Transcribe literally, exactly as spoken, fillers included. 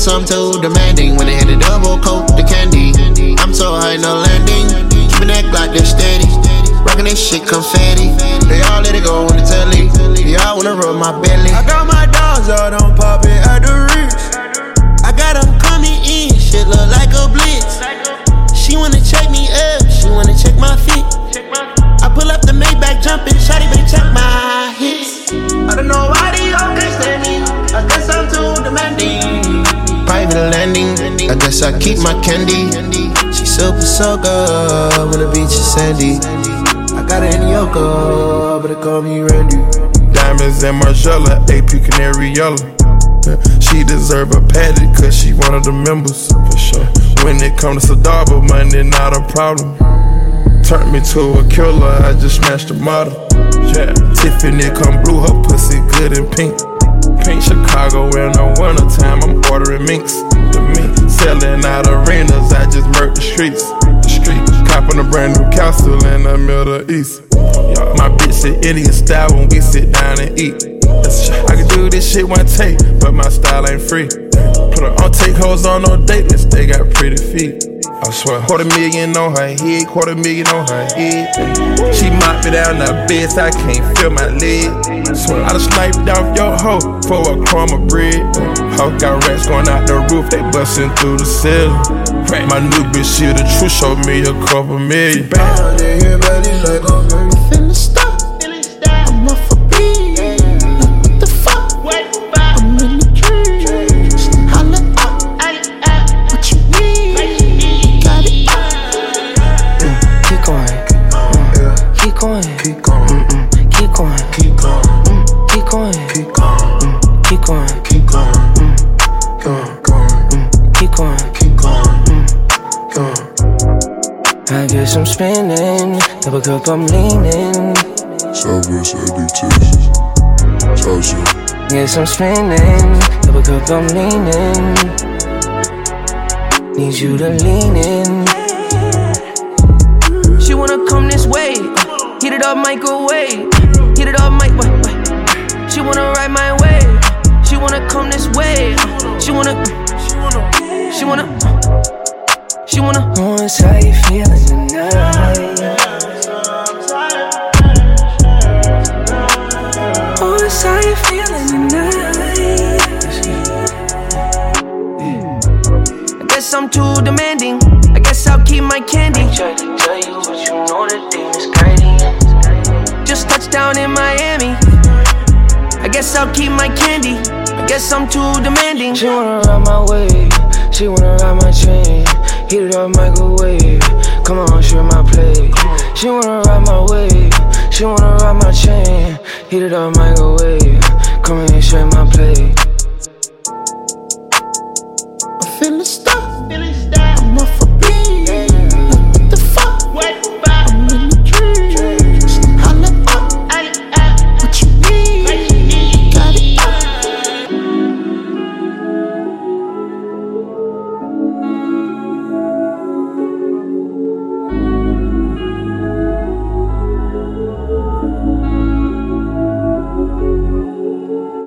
guess I'm too demanding. When they hit a double coat the candy, I'm so high, no landing. Keep neck like they're steady. Rockin' this shit confetti. They all let it go on the telly. They all wanna rub my belly. I got my dogs out, I'm poppin' at the Ritz. I got them coming in, shit look like a blitz. She wanna check me up, she wanna check my feet. I pull up the Maybach jumping, shawty better check my hits. I don't know why they all can't stand me. I guess I'm too demanding. Private landing, I guess I keep my candy. She super so good when the beach is sandy. I got it in Yoko, but they call me Randy. Diamonds and Margiela, A P Canary Yellow. She deserve a patty cause she one of the members, for sure. When it comes to Sadaba, money not a problem. Turned me to a killer, I just smashed the model. Yeah, Tiffany come blue, her pussy good and pink. Pink Chicago in the winter time, I'm ordering minks. The mink selling out arenas, I just murked the streets. The streets, copping a brand new castle in the Middle East. My bitch sit Indian style when we sit down and eat. I can do this shit one take, but my style ain't free. Put her on take hoes on no date list, they got pretty feet. I swear, quarter million on her head, quarter million on her head. She mopped me down the bed, so I can't feel my leg. Swear, I done sniped off your hoe for a crumb of bread. Hoe got rats going out the roof, they bustin' through the ceiling. My new bitch, she the truth, showed me a couple million. Bam, they hear belly like I'm finna stop. I'm off a beat. What the fuck? I'm in the trees. Holla up. What you need? Got it up. Mm, keep going. Mm, keep going. Keep going. Mm-mm, keep going. Keep going. Mm, keep going. Keep going. Mm, keep going. Keep going. Mm, Going. Going. mm, keep going. Keep going. Mm. Going. I guess I'm spinning, double cup I'm leaning. Southwest A D Texas. Southside. Guess I'm spinning, double cup I'm leaning. Need you to lean in. She wanna come this way, uh, heat it up microwave, heat it up mic. Wait, wait. She wanna ride my wave, she wanna come this way, uh, she wanna, she wanna, she wanna. She wanna know it's how you feeling tonight. Oh, it's how you feeling tonight. I guess I'm too demanding. I guess I'll keep my candy. I tried to tell you, but you know the thing is crazy. Just touched down in Miami. I guess I'll keep my candy. I guess I'm too demanding. She wanna ride my way. She wanna ride my chain. Heat it up microwave. Come on, share my plate. She wanna ride my way. She wanna ride my chain. Heat it up microwave. Come and share my plate. I'm finna stop.